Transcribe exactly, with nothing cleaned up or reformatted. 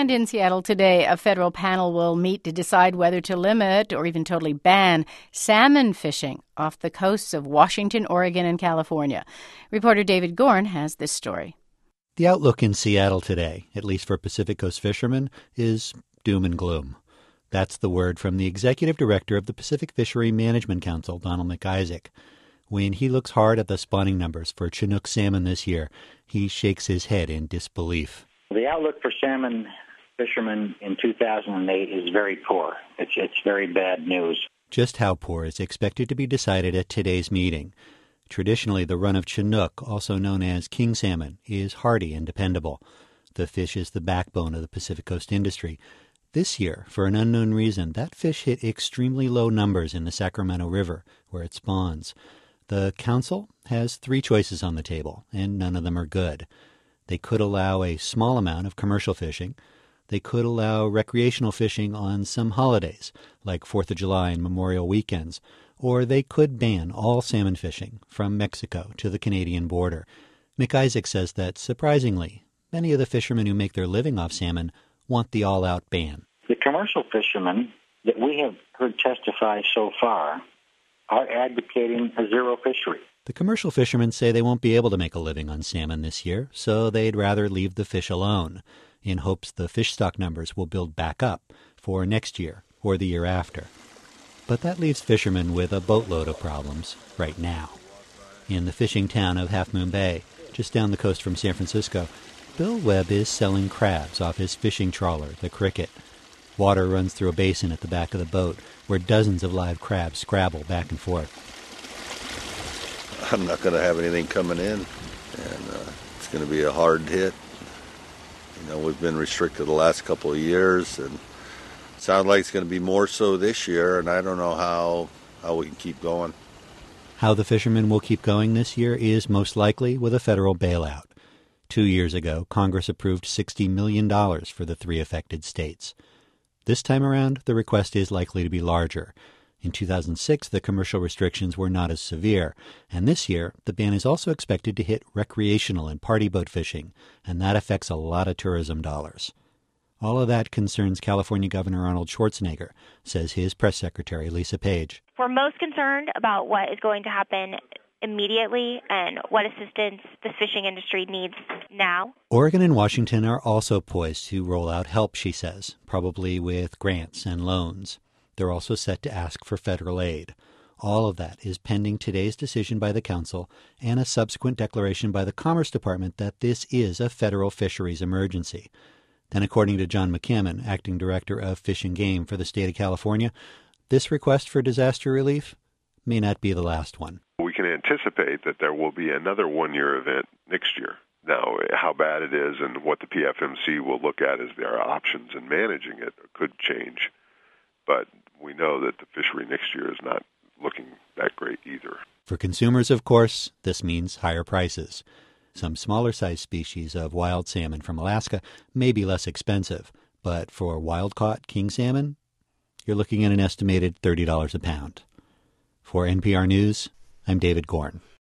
And in Seattle today, a federal panel will meet to decide whether to limit or even totally ban salmon fishing off the coasts of Washington, Oregon, and California. Reporter David Gorn has this story. The outlook in Seattle today, at least for Pacific Coast fishermen, is doom and gloom. That's the word from the executive director of the Pacific Fishery Management Council, Donald McIsaac. When he looks hard at the spawning numbers for Chinook salmon this year, he shakes his head in disbelief. The outlook for salmon fishermen in two thousand eight is very poor. It's, it's very bad news. Just how poor is expected to be decided at today's meeting. Traditionally, the run of Chinook, also known as king salmon, is hardy and dependable. The fish is the backbone of the Pacific Coast industry. This year, for an unknown reason, that fish hit extremely low numbers in the Sacramento River, where it spawns. The council has three choices on the table, and none of them are good. They could allow a small amount of commercial fishing. They could allow recreational fishing on some holidays, like Fourth of July and Memorial weekends, or they could ban all salmon fishing from Mexico to the Canadian border. McIsaac says that, surprisingly, many of the fishermen who make their living off salmon want the all-out ban. The commercial fishermen that we have heard testify so far are advocating a zero fishery. The commercial fishermen say they won't be able to make a living on salmon this year, so they'd rather leave the fish alone, in hopes the fish stock numbers will build back up for next year or the year after. But that leaves fishermen with a boatload of problems right now. In the fishing town of Half Moon Bay, just down the coast from San Francisco, Bill Webb is selling crabs off his fishing trawler, the Cricket. Water runs through a basin at the back of the boat where dozens of live crabs scrabble back and forth. I'm not going to have anything coming in, and uh, it's going to be a hard hit. You know, we've been restricted the last couple of years, and it sounds like it's going to be more so this year, and I don't know how, how we can keep going. How the fishermen will keep going this year is most likely with a federal bailout. Two years ago, Congress approved sixty million dollars for the three affected states. This time around, the request is likely to be larger. In two thousand six, the commercial restrictions were not as severe, and this year, the ban is also expected to hit recreational and party boat fishing, and that affects a lot of tourism dollars. All of that concerns California Governor Arnold Schwarzenegger, says his press secretary, Lisa Page. We're most concerned about what is going to happen immediately and what assistance the fishing industry needs now. Oregon and Washington are also poised to roll out help, she says, probably with grants and loans. They're also set to ask for federal aid. All of that is pending today's decision by the Council and a subsequent declaration by the Commerce Department that this is a federal fisheries emergency. Then, according to John McCammon, acting director of Fish and Game for the state of California, this request for disaster relief may not be the last one. We can anticipate that there will be another one-year event next year. Now, how bad it is and what the P F M C will look at as their options in managing it could change. But we know that the fishery next year is not looking that great either. For consumers, of course, this means higher prices. Some smaller-sized species of wild salmon from Alaska may be less expensive, but for wild-caught king salmon, you're looking at an estimated thirty dollars a pound. For N P R News, I'm David Gorn.